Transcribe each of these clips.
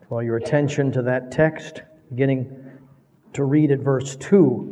Draw your attention to that text, beginning to read at verse 2.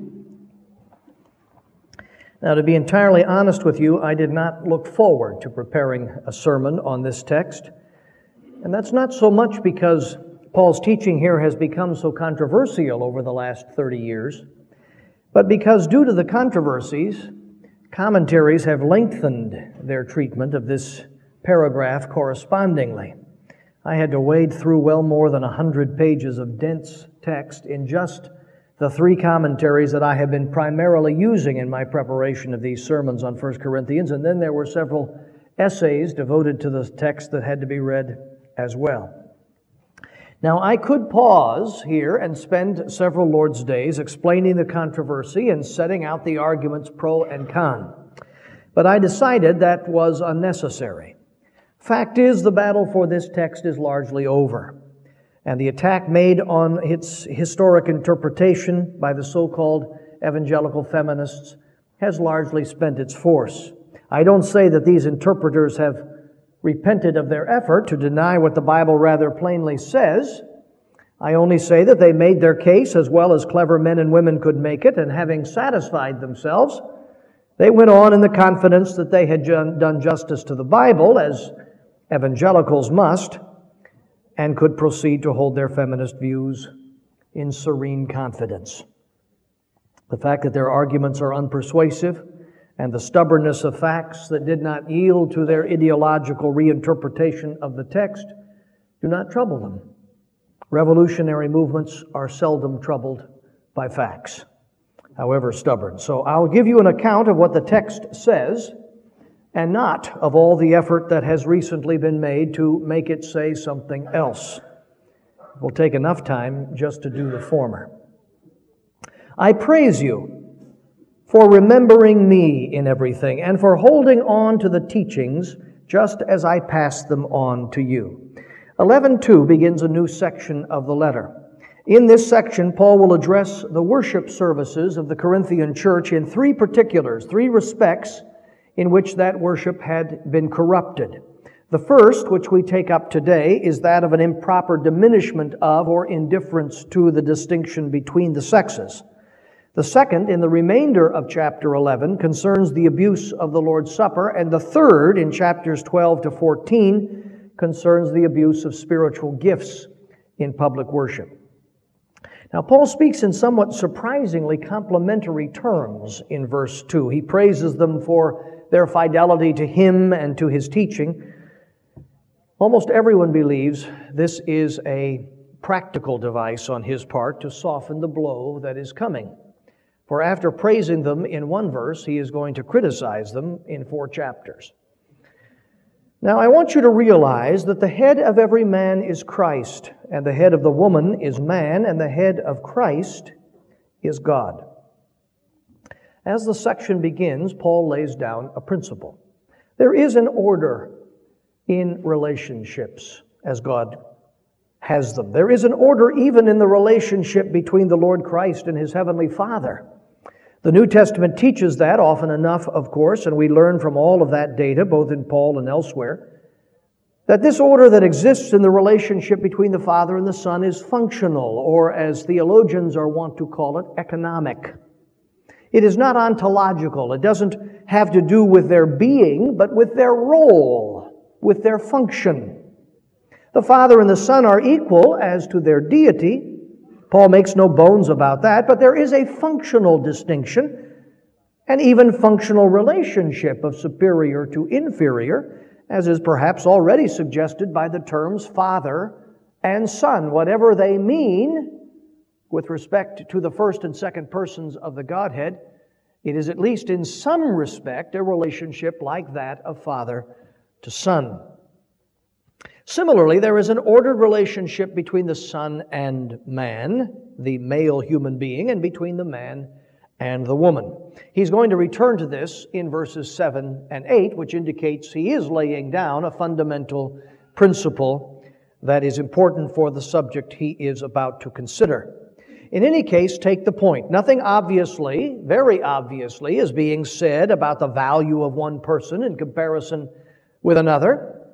Now, to be entirely honest with you, I did not look forward to preparing a sermon on this text. And that's not so much because Paul's teaching here has become so controversial over the last 30 years, but because due to the controversies, commentaries have lengthened their treatment of this paragraph correspondingly. I had to wade through well more than 100 pages of dense text in just the three commentaries that I have been primarily using in my preparation of these sermons on 1 Corinthians, and then there were several essays devoted to the text that had to be read as well. Now, I could pause here and spend several Lord's days explaining the controversy and setting out the arguments pro and con, but I decided that was unnecessary. Fact is, the battle for this text is largely over, and the attack made on its historic interpretation by the so-called evangelical feminists has largely spent its force. I don't say that these interpreters have repented of their effort to deny what the Bible rather plainly says. I only say that they made their case as well as clever men and women could make it, and having satisfied themselves, they went on in the confidence that they had done justice to the Bible, as evangelicals must, and could proceed to hold their feminist views in serene confidence. The fact that their arguments are unpersuasive and the stubbornness of facts that did not yield to their ideological reinterpretation of the text do not trouble them. Revolutionary movements are seldom troubled by facts, however stubborn. So I'll give you an account of what the text says, and not of all the effort that has recently been made to make it say something else. It will take enough time just to do the former. I praise you for remembering me in everything, and for holding on to the teachings just as I passed them on to you. 11:2 begins a new section of the letter. In this section, Paul will address the worship services of the Corinthian church in three particulars, three respects in which that worship had been corrupted. The first, which we take up today, is that of an improper diminishment of or indifference to the distinction between the sexes. The second, in the remainder of chapter 11, concerns the abuse of the Lord's Supper, and the third, in chapters 12 to 14, concerns the abuse of spiritual gifts in public worship. Now, Paul speaks in somewhat surprisingly complimentary terms in verse 2. He praises them for their fidelity to him and to his teaching. Almost everyone believes this is a practical device on his part to soften the blow that is coming. For after praising them in one verse, he is going to criticize them in 4 chapters. Now, I want you to realize that the head of every man is Christ, and the head of the woman is man, and the head of Christ is God. As the section begins, Paul lays down a principle. There is an order in relationships as God has them. There is an order even in the relationship between the Lord Christ and His Heavenly Father. The New Testament teaches that often enough, of course, and we learn from all of that data, both in Paul and elsewhere, that this order that exists in the relationship between the Father and the Son is functional, or as theologians are wont to call it, economic. It is not ontological. It doesn't have to do with their being, but with their role, with their function. The Father and the Son are equal as to their deity. Paul makes no bones about that, but there is a functional distinction, and even functional relationship of superior to inferior, as is perhaps already suggested by the terms Father and Son. Whatever they mean with respect to the first and second persons of the Godhead, it is at least in some respect a relationship like that of Father to Son. Similarly, there is an ordered relationship between the Son and man, the male human being, and between the man and the woman. He's going to return to this in verses 7 and 8, which indicates he is laying down a fundamental principle that is important for the subject he is about to consider. In any case, take the point. Nothing obviously, very obviously, is being said about the value of one person in comparison with another.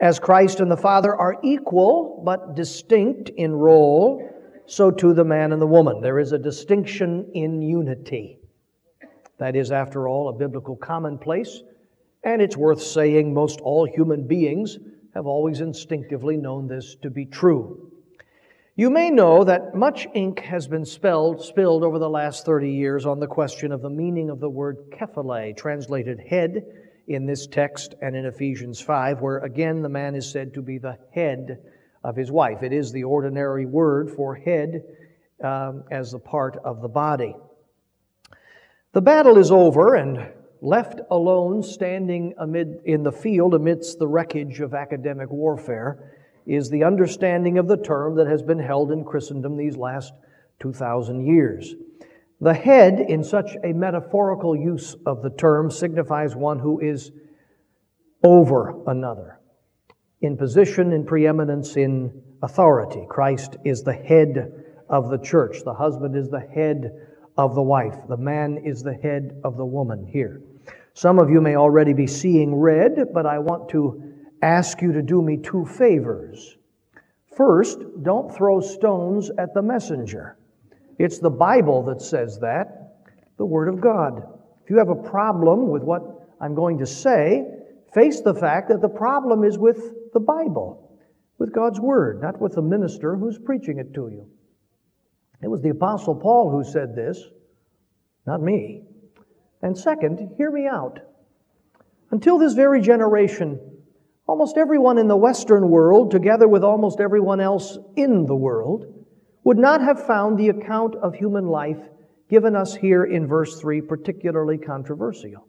As Christ and the Father are equal but distinct in role, so too the man and the woman. There is a distinction in unity. That is, after all, a biblical commonplace, and it's worth saying most all human beings have always instinctively known this to be true. You may know that much ink has been spilled over the last 30 years on the question of the meaning of the word kephale, translated head, in this text and in Ephesians 5, where again the man is said to be the head of his wife. It is the ordinary word for head as a part of the body. The battle is over, and left alone, standing in the field amidst the wreckage of academic warfare, is the understanding of the term that has been held in Christendom these last 2,000 years. The head, in such a metaphorical use of the term, signifies one who is over another, in position, in preeminence, in authority. Christ is the head of the church. The husband is the head of the wife. The man is the head of the woman here. Some of you may already be seeing red, but I want to ask you to do me two favors. First, don't throw stones at the messenger. It's the Bible that says that, the Word of God. If you have a problem with what I'm going to say, face the fact that the problem is with the Bible, with God's Word, not with the minister who's preaching it to you. It was the Apostle Paul who said this, not me. And second, hear me out. Until this very generation, almost everyone in the Western world, together with almost everyone else in the world, would not have found the account of human life given us here in verse 3 particularly controversial.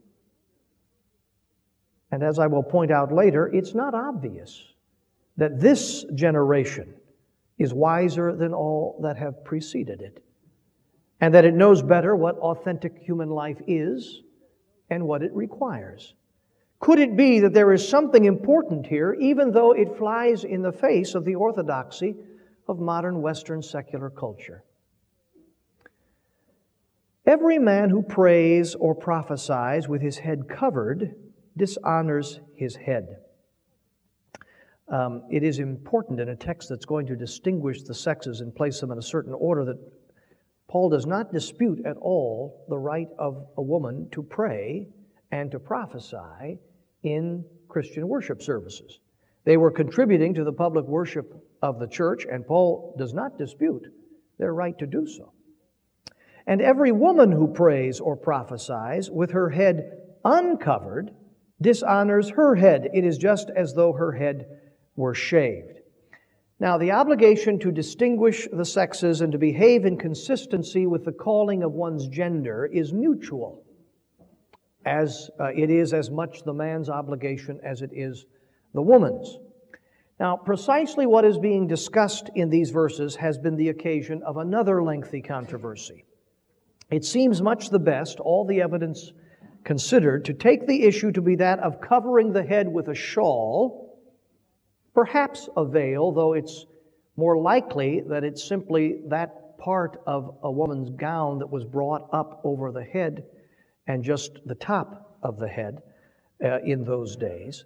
And as I will point out later, it's not obvious that this generation is wiser than all that have preceded it, and that it knows better what authentic human life is and what it requires. Could it be that there is something important here, even though it flies in the face of the orthodoxy of modern Western secular culture? Every man who prays or prophesies with his head covered dishonors his head. It is important in a text that's going to distinguish the sexes and place them in a certain order that Paul does not dispute at all the right of a woman to pray and to prophesy in Christian worship services. They were contributing to the public worship of the church, and Paul does not dispute their right to do so. And every woman who prays or prophesies with her head uncovered dishonors her head. It is just as though her head were shaved. Now, the obligation to distinguish the sexes and to behave in consistency with the calling of one's gender is mutual, as it is as much the man's obligation as it is the woman's. Now, precisely what is being discussed in these verses has been the occasion of another lengthy controversy. It seems much the best, all the evidence considered, to take the issue to be that of covering the head with a shawl, perhaps a veil, though it's more likely that it's simply that part of a woman's gown that was brought up over the head and just the top of the head in those days.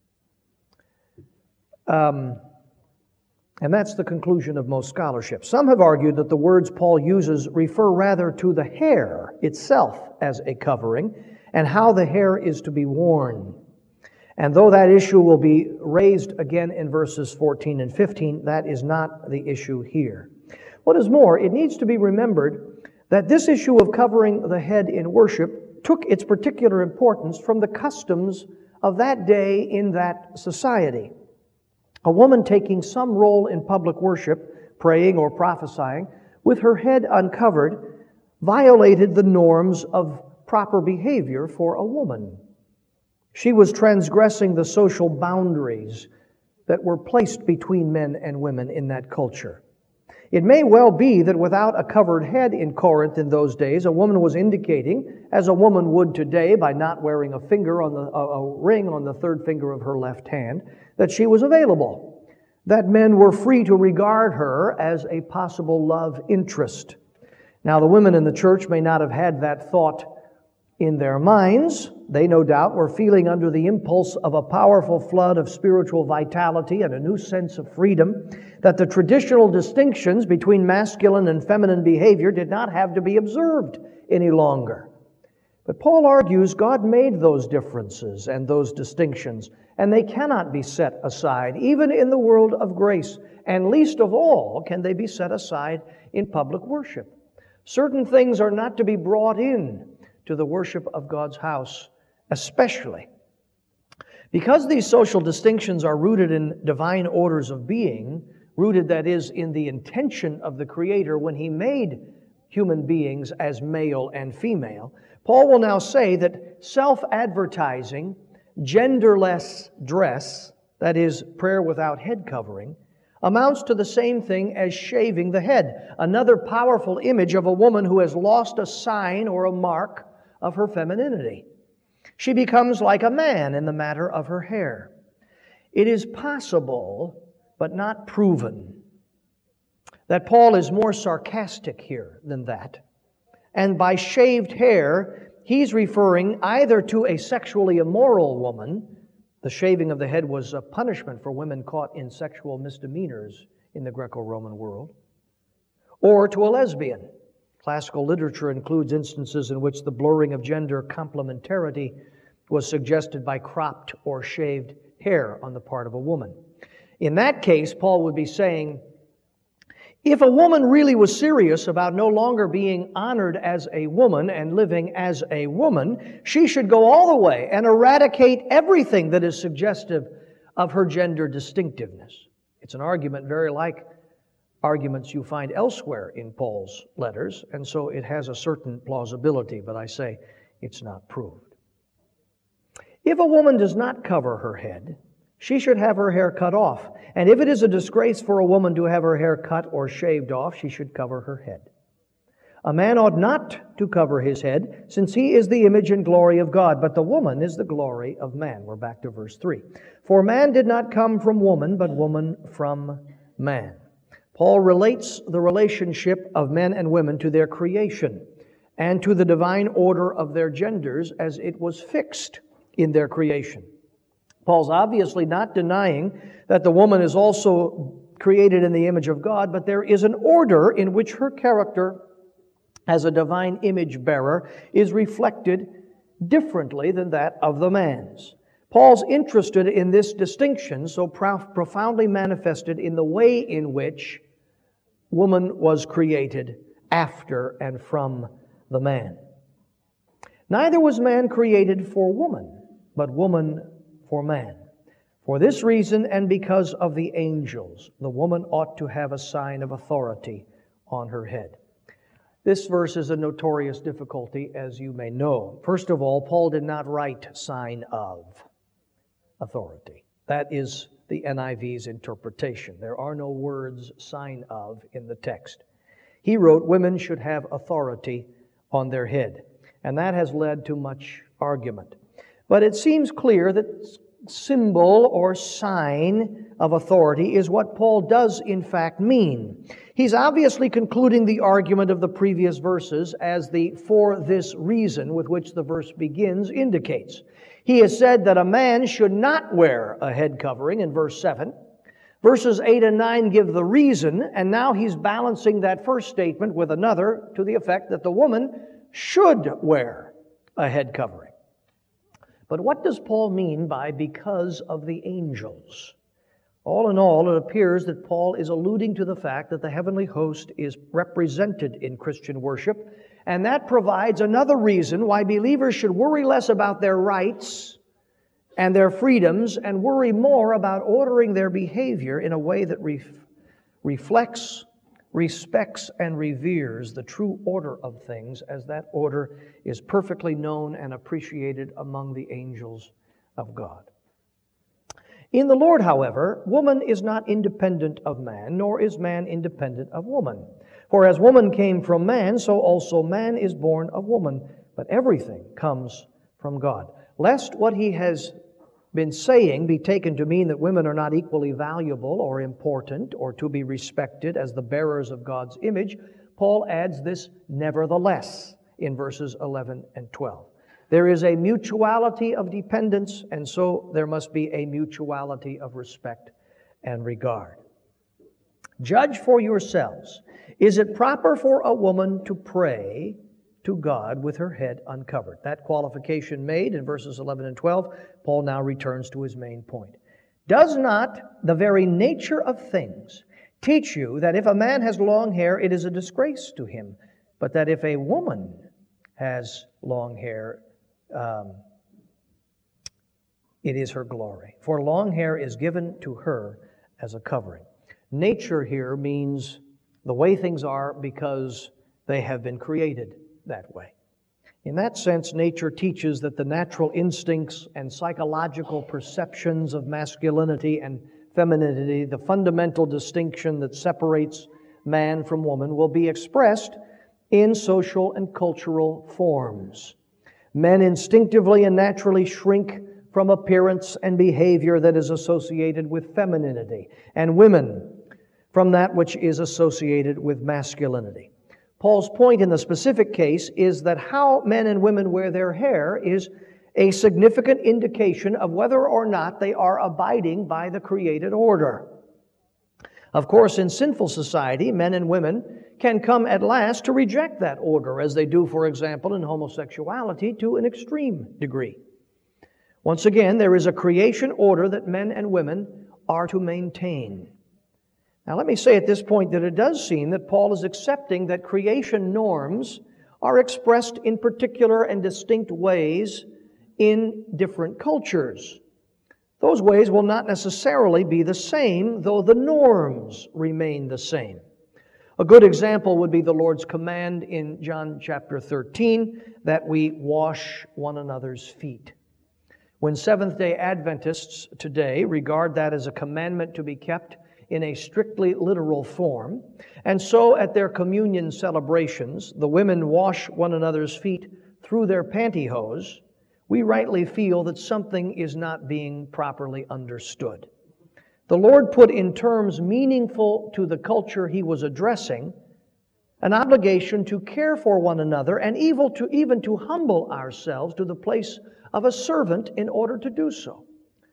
And that's the conclusion of most scholarship. Some have argued that the words Paul uses refer rather to the hair itself as a covering and how the hair is to be worn. And though that issue will be raised again in verses 14 and 15, that is not the issue here. What is more, it needs to be remembered that this issue of covering the head in worship took its particular importance from the customs of that day in that society. A woman taking some role in public worship, praying or prophesying, with her head uncovered, violated the norms of proper behavior for a woman. She was transgressing the social boundaries that were placed between men and women in that culture. It may well be that without a covered head in Corinth in those days, a woman was indicating, as a woman would today by not wearing a ring on the third finger of her left hand, that she was available, that men were free to regard her as a possible love interest. Now, the women in the church may not have had that thought In their minds, they no doubt were feeling under the impulse of a powerful flood of spiritual vitality and a new sense of freedom, that the traditional distinctions between masculine and feminine behavior did not have to be observed any longer. But Paul argues God made those differences and those distinctions, and they cannot be set aside, even in the world of grace, and least of all can they be set aside in public worship. Certain things are not to be brought in to the worship of God's house, especially. Because these social distinctions are rooted in divine orders of being, rooted, that is, in the intention of the Creator when He made human beings as male and female, Paul will now say that self-advertising, genderless dress, that is, prayer without head covering, amounts to the same thing as shaving the head, another powerful image of a woman who has lost a sign or a mark of her femininity. She becomes like a man in the matter of her hair. It is possible, but not proven, that Paul is more sarcastic here than that. And by shaved hair, he's referring either to a sexually immoral woman. The shaving of the head was a punishment for women caught in sexual misdemeanors in the Greco-Roman world, or to a lesbian. Classical literature includes instances in which the blurring of gender complementarity was suggested by cropped or shaved hair on the part of a woman. In that case, Paul would be saying, if a woman really was serious about no longer being honored as a woman and living as a woman, she should go all the way and eradicate everything that is suggestive of her gender distinctiveness. It's an argument very like arguments you find elsewhere in Paul's letters, and so it has a certain plausibility, but I say it's not proved. If a woman does not cover her head, she should have her hair cut off. And if it is a disgrace for a woman to have her hair cut or shaved off, she should cover her head. A man ought not to cover his head, since he is the image and glory of God, but the woman is the glory of man. We're back to verse 3. For man did not come from woman, but woman from man. Paul relates the relationship of men and women to their creation and to the divine order of their genders as it was fixed in their creation. Paul's obviously not denying that the woman is also created in the image of God, but there is an order in which her character as a divine image bearer is reflected differently than that of the man's. Paul's interested in this distinction so profoundly manifested in the way in which woman was created after and from the man. Neither was man created for woman, but woman for man. For this reason, and because of the angels, the woman ought to have a sign of authority on her head. This verse is a notorious difficulty, as you may know. First of all, Paul did not write sign of authority. That is the NIV's interpretation. There are no words sign of in the text. He wrote women should have authority on their head, and that has led to much argument. But it seems clear that symbol or sign of authority is what Paul does in fact mean. He's obviously concluding the argument of the previous verses as the "for this reason" with which the verse begins indicates. He has said that a man should not wear a head covering in verse 7. Verses 8 and 9 give the reason, and now he's balancing that first statement with another to the effect that the woman should wear a head covering. But what does Paul mean by "because of the angels"? All in all, it appears that Paul is alluding to the fact that the heavenly host is represented in Christian worship, and that provides another reason why believers should worry less about their rights and their freedoms and worry more about ordering their behavior in a way that reflects, respects, and reveres the true order of things, as that order is perfectly known and appreciated among the angels of God. In the Lord, however, woman is not independent of man, nor is man independent of woman. For as woman came from man, so also man is born of woman. But everything comes from God. Lest what he has been saying be taken to mean that women are not equally valuable or important or to be respected as the bearers of God's image, Paul adds this "nevertheless" in verses 11 and 12. There is a mutuality of dependence, and so there must be a mutuality of respect and regard. Judge for yourselves. Is it proper for a woman to pray to God with her head uncovered? That qualification made in verses 11 and 12, Paul now returns to his main point. Does not the very nature of things teach you that if a man has long hair, it is a disgrace to him, but that if a woman has long hair, it is her glory? For long hair is given to her as a covering. Nature here means the way things are because they have been created that way. In that sense, nature teaches that the natural instincts and psychological perceptions of masculinity and femininity, the fundamental distinction that separates man from woman, will be expressed in social and cultural forms. Men instinctively and naturally shrink from appearance and behavior that is associated with femininity, and women from that which is associated with masculinity. Paul's point in the specific case is that how men and women wear their hair is a significant indication of whether or not they are abiding by the created order. Of course, in sinful society, men and women can come at last to reject that order, as they do, for example, in homosexuality to an extreme degree. Once again, there is a creation order that men and women are to maintain. Now, let me say at this point that it does seem that Paul is accepting that creation norms are expressed in particular and distinct ways in different cultures. Those ways will not necessarily be the same, though the norms remain the same. A good example would be the Lord's command in John chapter 13 that we wash one another's feet. When Seventh-day Adventists today regard that as a commandment to be kept in a strictly literal form, and so at their communion celebrations, the women wash one another's feet through their pantyhose, we rightly feel that something is not being properly understood. The Lord put in terms meaningful to the culture He was addressing an obligation to care for one another and even to humble ourselves to the place of a servant in order to do so.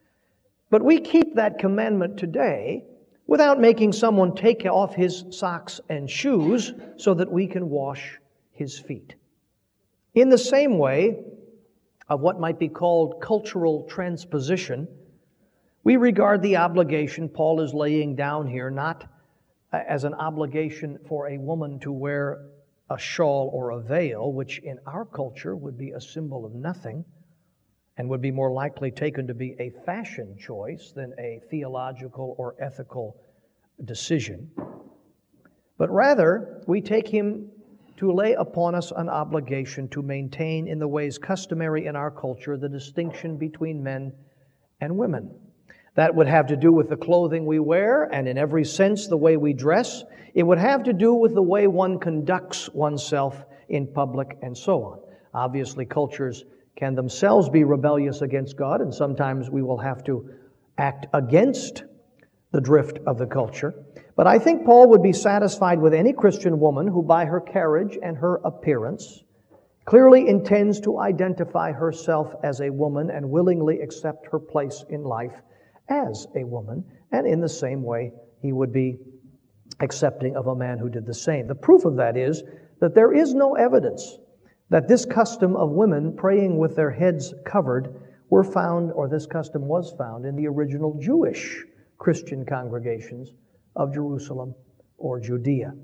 But we keep that commandment today without making someone take off his socks and shoes so that we can wash his feet. In the same way of what might be called cultural transposition, we regard the obligation Paul is laying down here not as an obligation for a woman to wear a shawl or a veil, which in our culture would be a symbol of nothing and would be more likely taken to be a fashion choice than a theological or ethical decision. But rather, we take him to lay upon us an obligation to maintain in the ways customary in our culture the distinction between men and women. That would have to do with the clothing we wear and in every sense the way we dress. It would have to do with the way one conducts oneself in public and so on. Obviously, cultures can themselves be rebellious against God, and sometimes we will have to act against the drift of the culture. But I think Paul would be satisfied with any Christian woman who, by her carriage and her appearance, clearly intends to identify herself as a woman and willingly accept her place in life as a woman. And in the same way, he would be accepting of a man who did the same. The proof of that is that there is no evidence that this custom of women praying with their heads covered this custom was found in the original Jewish Christian congregations of Jerusalem or Judea.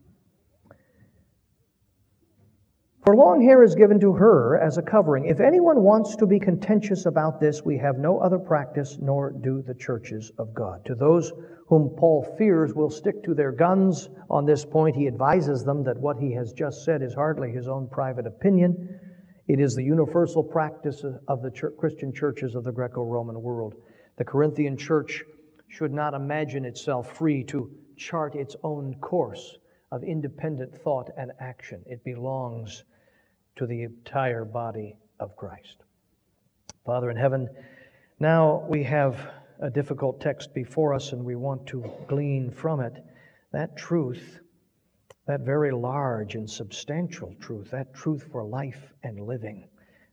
For long hair is given to her as a covering. If anyone wants to be contentious about this, we have no other practice, nor do the churches of God. To those whom Paul fears will stick to their guns on this point, he advises them that what he has just said is hardly his own private opinion. It is the universal practice of the Christian churches of the Greco-Roman world. The Corinthian church should not imagine itself free to chart its own course of independent thought and action. It belongs to the entire body of Christ. Father in heaven, now we have a difficult text before us and we want to glean from it that truth, that very large and substantial truth, that truth for life and living,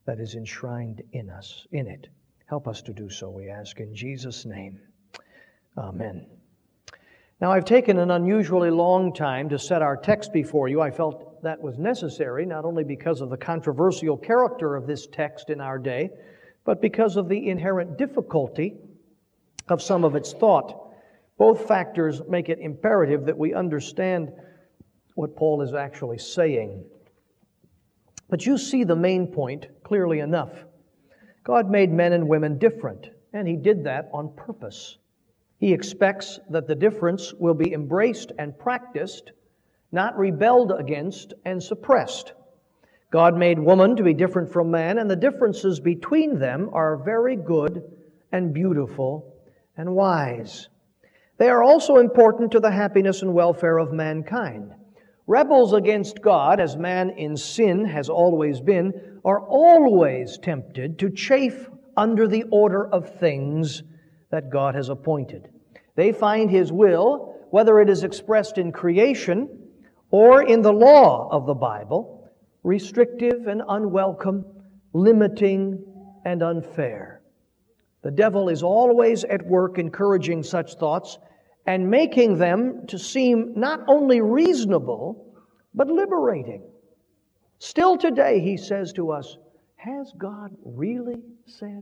that is enshrined in us, in it. Help us to do so, we ask in Jesus' name. Amen. Now, I've taken an unusually long time to set our text before you. I felt that was necessary, not only because of the controversial character of this text in our day, but because of the inherent difficulty of some of its thought. Both factors make it imperative that we understand what Paul is actually saying. But you see the main point clearly enough. God made men and women different, and He did that on purpose. He expects that the difference will be embraced and practiced, not rebelled against and suppressed. God made woman to be different from man, and the differences between them are very good and beautiful and wise. They are also important to the happiness and welfare of mankind. Rebels against God, as man in sin has always been, are always tempted to chafe under the order of things that God has appointed. They find His will, whether it is expressed in creation or in the law of the Bible, restrictive and unwelcome, limiting and unfair. The devil is always at work encouraging such thoughts and making them to seem not only reasonable, but liberating. Still today, he says to us, has God really said?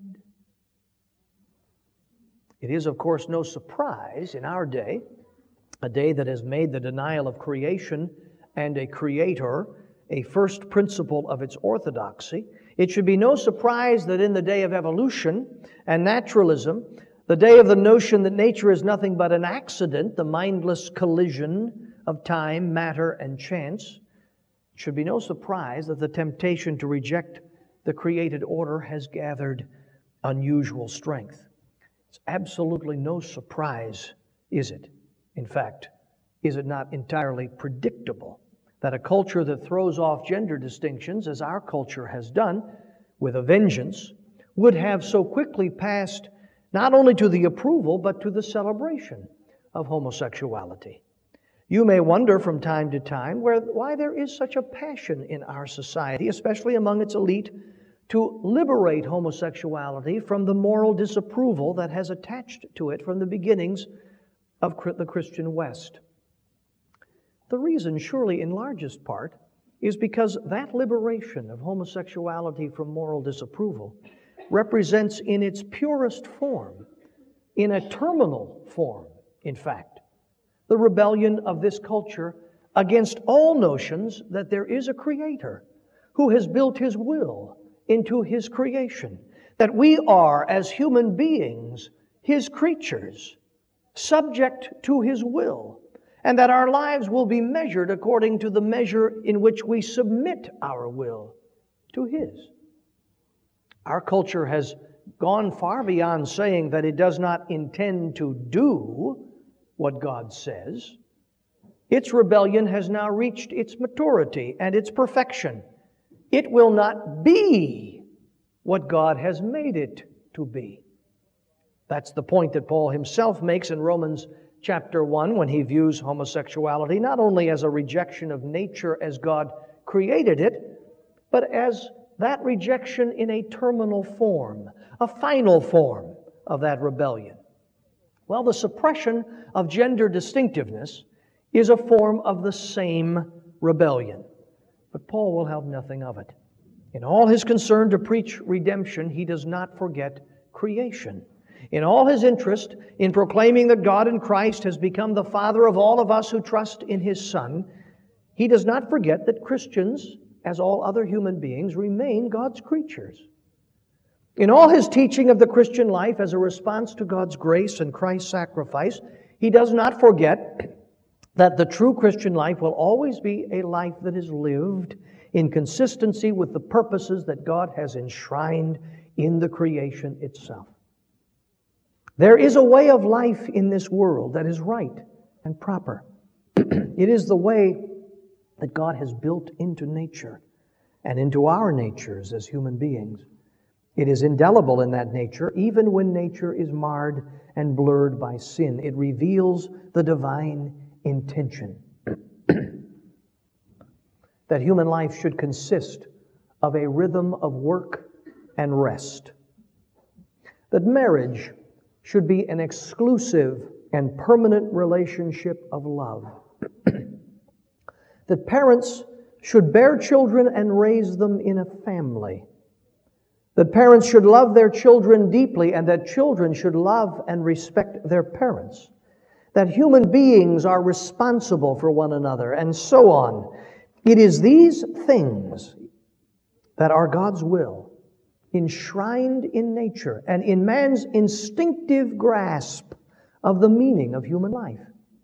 It is, of course, no surprise in our day, a day that has made the denial of creation and a creator a first principle of its orthodoxy. It should be no surprise that in the day of evolution and naturalism, the day of the notion that nature is nothing but an accident, the mindless collision of time, matter, and chance, it should be no surprise that the temptation to reject the created order has gathered unusual strength. It's absolutely no surprise, is it? In fact, is it not entirely predictable that a culture that throws off gender distinctions, as our culture has done with a vengeance, would have so quickly passed not only to the approval, but to the celebration of homosexuality? You may wonder from time to time why there is such a passion in our society, especially among its elite, to liberate homosexuality from the moral disapproval that has attached to it from the beginnings of the Christian West. The reason, surely in largest part, is because that liberation of homosexuality from moral disapproval represents in its purest form, in a terminal form, in fact, the rebellion of this culture against all notions that there is a Creator who has built His will into His creation, that we are, as human beings, His creatures, subject to His will, and that our lives will be measured according to the measure in which we submit our will to His. Our culture has gone far beyond saying that it does not intend to do what God says. Its rebellion has now reached its maturity and its perfection. It will not be what God has made it to be. That's the point that Paul himself makes in Romans chapter 1 when he views homosexuality not only as a rejection of nature as God created it, but as that rejection in a terminal form, a final form of that rebellion. Well, the suppression of gender distinctiveness is a form of the same rebellion. But Paul will have nothing of it. In all his concern to preach redemption, he does not forget creation. In all his interest in proclaiming that God in Christ has become the Father of all of us who trust in His Son, he does not forget that Christians, as all other human beings, remain God's creatures. In all his teaching of the Christian life as a response to God's grace and Christ's sacrifice, he does not forget that the true Christian life will always be a life that is lived in consistency with the purposes that God has enshrined in the creation itself. There is a way of life in this world that is right and proper. It is the way that God has built into nature and into our natures as human beings. It is indelible in that nature, even when nature is marred and blurred by sin. It reveals the divine intention that human life should consist of a rhythm of work and rest. That marriage should be an exclusive and permanent relationship of love. That parents should bear children and raise them in a family. That parents should love their children deeply, and that children should love and respect their parents. That human beings are responsible for one another, and so on. It is these things that are God's will, enshrined in nature and in man's instinctive grasp of the meaning of human life.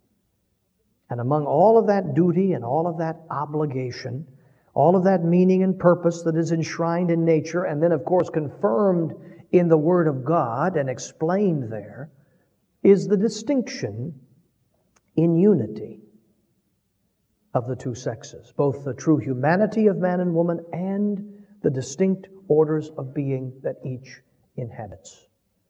And among all of that duty and all of that obligation, all of that meaning and purpose that is enshrined in nature, and then, of course, confirmed in the Word of God and explained there, is the distinction in unity of the two sexes, both the true humanity of man and woman and the distinct orders of being that each inhabits.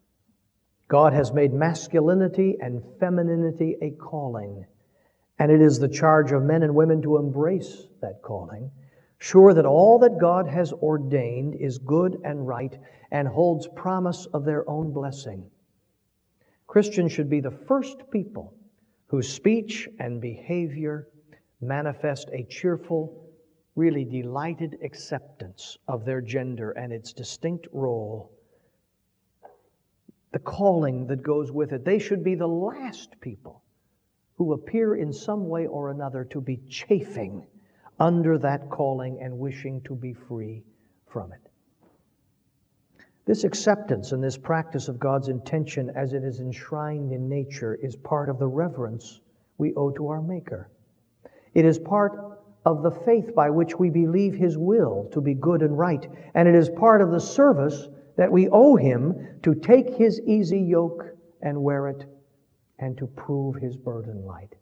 God has made masculinity and femininity a calling, and it is the charge of men and women to embrace that calling, sure that all that God has ordained is good and right and holds promise of their own blessing. Christians should be the first people whose speech and behavior manifest a cheerful, really delighted acceptance of their gender and its distinct role, the calling that goes with it. They should be the last people who appear in some way or another to be chafing under that calling and wishing to be free from it. This acceptance and this practice of God's intention as it is enshrined in nature is part of the reverence we owe to our Maker. It is part of the faith by which we believe His will to be good and right, and it is part of the service that we owe Him to take His easy yoke and wear it, and to prove His burden light.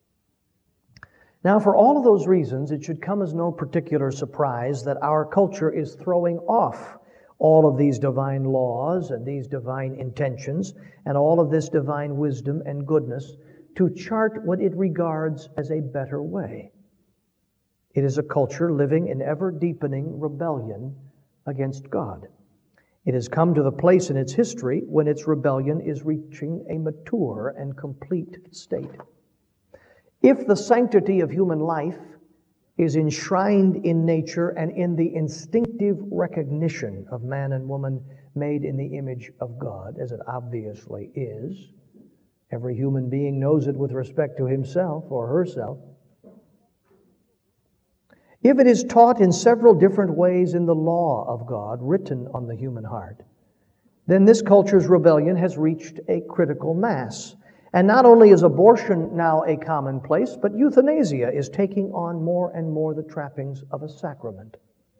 Now, for all of those reasons, it should come as no particular surprise that our culture is throwing off all of these divine laws and these divine intentions and all of this divine wisdom and goodness to chart what it regards as a better way. It is a culture living in ever-deepening rebellion against God. It has come to the place in its history when its rebellion is reaching a mature and complete state. If the sanctity of human life is enshrined in nature and in the instinctive recognition of man and woman made in the image of God, as it obviously is, every human being knows it with respect to himself or herself. If it is taught in several different ways in the law of God written on the human heart, then this culture's rebellion has reached a critical mass. And not only is abortion now a commonplace, but euthanasia is taking on more and more the trappings of a sacrament.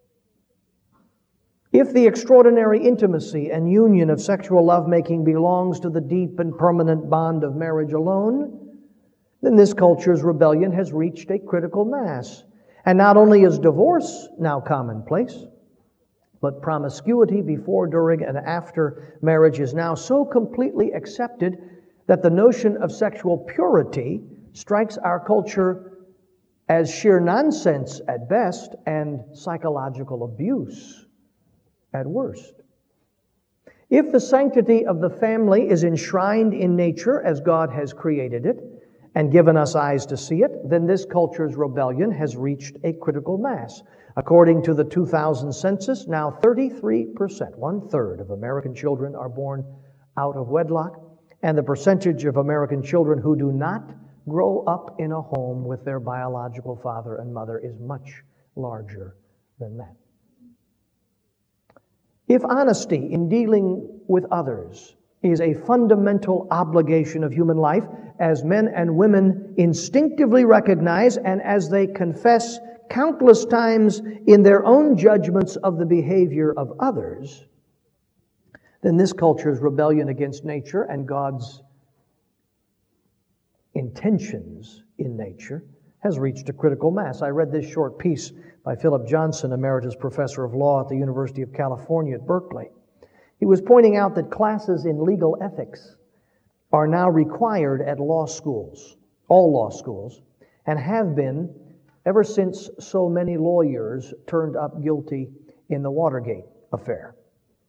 If the extraordinary intimacy and union of sexual lovemaking belongs to the deep and permanent bond of marriage alone, then this culture's rebellion has reached a critical mass. And not only is divorce now commonplace, but promiscuity before, during, and after marriage is now so completely accepted that the notion of sexual purity strikes our culture as sheer nonsense at best and psychological abuse at worst. If the sanctity of the family is enshrined in nature as God has created it and given us eyes to see it, then this culture's rebellion has reached a critical mass. According to the 2000 census, now 33%, one-third of American children are born out of wedlock, and the percentage of American children who do not grow up in a home with their biological father and mother is much larger than that. If honesty in dealing with others is a fundamental obligation of human life, as men and women instinctively recognize and as they confess countless times in their own judgments of the behavior of others, then this culture's rebellion against nature and God's intentions in nature has reached a critical mass. I read this short piece by Philip Johnson, Emeritus Professor of Law at the University of California at Berkeley. He was pointing out that classes in legal ethics are now required at law schools, all law schools, and have been ever since so many lawyers turned up guilty in the Watergate affair.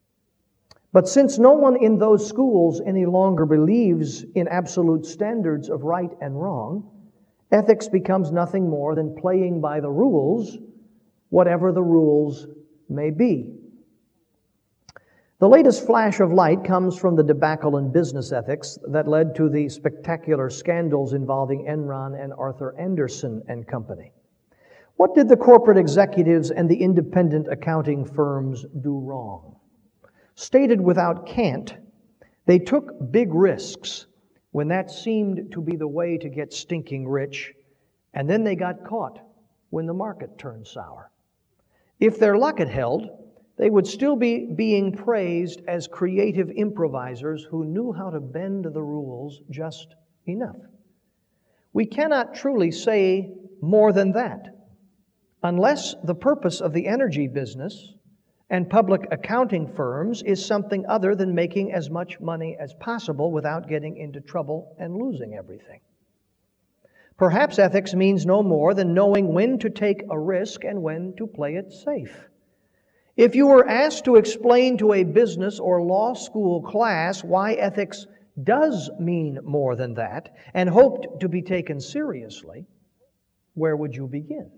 But since no one in those schools any longer believes in absolute standards of right and wrong, ethics becomes nothing more than playing by the rules, whatever the rules may be. The latest flash of light comes from the debacle in business ethics that led to the spectacular scandals involving Enron and Arthur Andersen and Company. What did the corporate executives and the independent accounting firms do wrong? Stated without cant, they took big risks when that seemed to be the way to get stinking rich, and then they got caught when the market turned sour. If their luck had held, they would still be being praised as creative improvisers who knew how to bend the rules just enough. We cannot truly say more than that, unless the purpose of the energy business and public accounting firms is something other than making as much money as possible without getting into trouble and losing everything. Perhaps ethics means no more than knowing when to take a risk and when to play it safe. If you were asked to explain to a business or law school class why ethics does mean more than that and hoped to be taken seriously, where would you begin?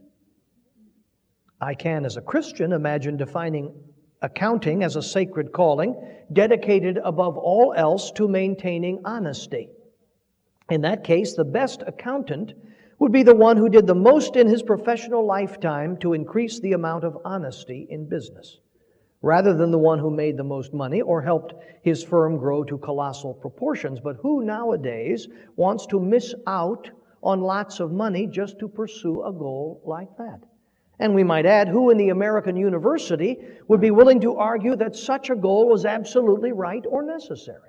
I can, as a Christian, imagine defining accounting as a sacred calling dedicated above all else to maintaining honesty. In that case, the best accountant would be the one who did the most in his professional lifetime to increase the amount of honesty in business, rather than the one who made the most money or helped his firm grow to colossal proportions, but who nowadays wants to miss out on lots of money just to pursue a goal like that. And we might add, who in the American university would be willing to argue that such a goal was absolutely right or necessary?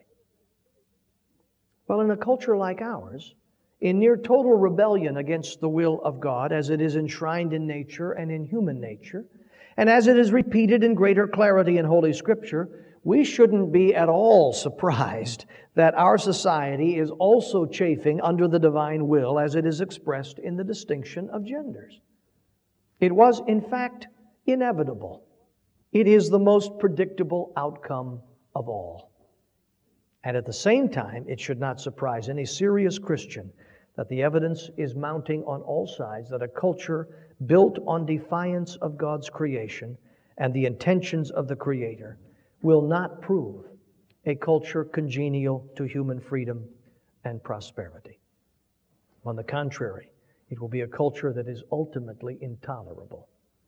Well, in a culture like ours, in near total rebellion against the will of God, as it is enshrined in nature and in human nature, and as it is repeated in greater clarity in Holy Scripture, we shouldn't be at all surprised that our society is also chafing under the divine will as it is expressed in the distinction of genders. It was, in fact, inevitable. It is the most predictable outcome of all. And at the same time, it should not surprise any serious Christian that the evidence is mounting on all sides that a culture built on defiance of God's creation and the intentions of the Creator will not prove a culture congenial to human freedom and prosperity. On the contrary, it will be a culture that is ultimately intolerable,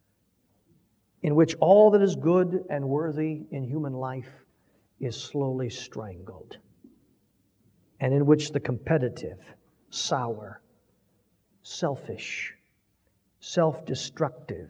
in which all that is good and worthy in human life is slowly strangled, and in which the competitive, sour, selfish, self-destructive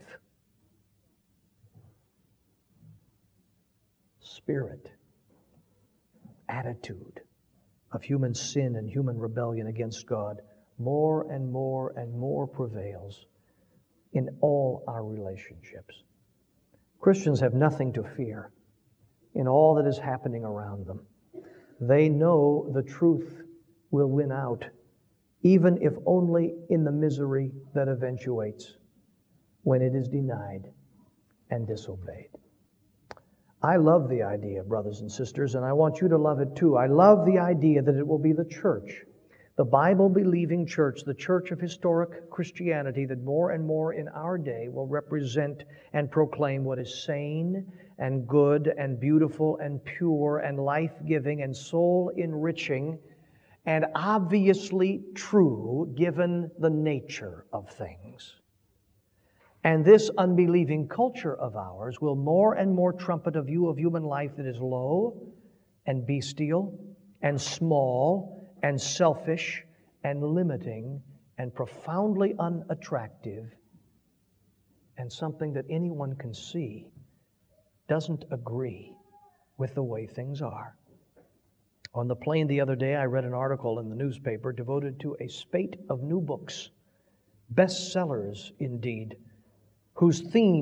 spirit, attitude of human sin and human rebellion against God more and more and more prevails in all our relationships. Christians have nothing to fear in all that is happening around them. They know the truth will win out, even if only in the misery that eventuates when it is denied and disobeyed. I love the idea, brothers and sisters, and I want you to love it too. I love the idea that it will be the church, the Bible-believing church, the church of historic Christianity that more and more in our day will represent and proclaim what is sane and good and beautiful and pure and life-giving and soul-enriching and obviously true given the nature of things. And this unbelieving culture of ours will more and more trumpet a view of human life that is low and bestial and small and selfish and limiting and profoundly unattractive, and something that anyone can see doesn't agree with the way things are. On the plane the other day, I read an article in the newspaper devoted to a spate of new books, bestsellers indeed, whose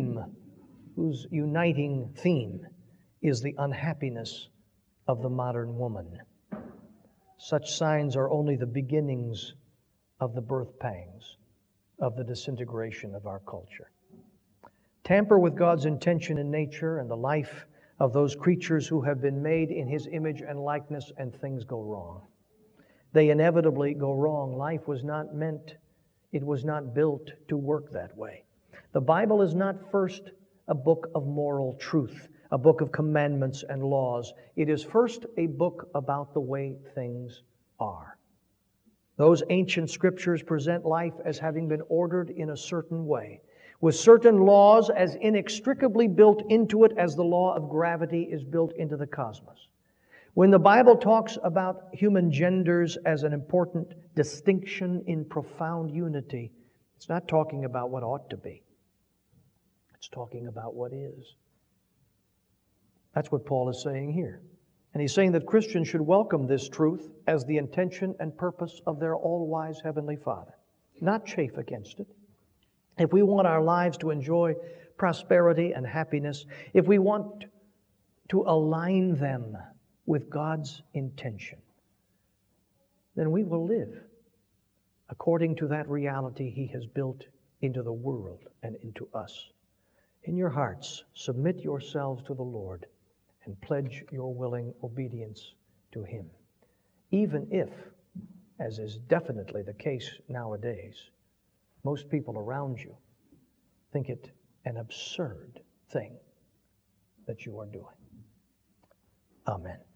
uniting theme is the unhappiness of the modern woman. Such signs are only the beginnings of the birth pangs of the disintegration of our culture. Tamper with God's intention in nature and the life of those creatures who have been made in His image and likeness, and things go wrong. They inevitably go wrong. Life was not meant, it was not built to work that way. The Bible is not first a book of moral truth, a book of commandments and laws. It is first a book about the way things are. Those ancient scriptures present life as having been ordered in a certain way, with certain laws as inextricably built into it as the law of gravity is built into the cosmos. When the Bible talks about human genders as an important distinction in profound unity, it's not talking about what ought to be. It's talking about what is. That's what Paul is saying here. And he's saying that Christians should welcome this truth as the intention and purpose of their all-wise Heavenly Father, not chafe against it. If we want our lives to enjoy prosperity and happiness, if we want to align them with God's intention, then we will live according to that reality He has built into the world and into us. In your hearts, submit yourselves to the Lord and pledge your willing obedience to Him, even if, as is definitely the case nowadays, most people around you think it an absurd thing that you are doing. Amen.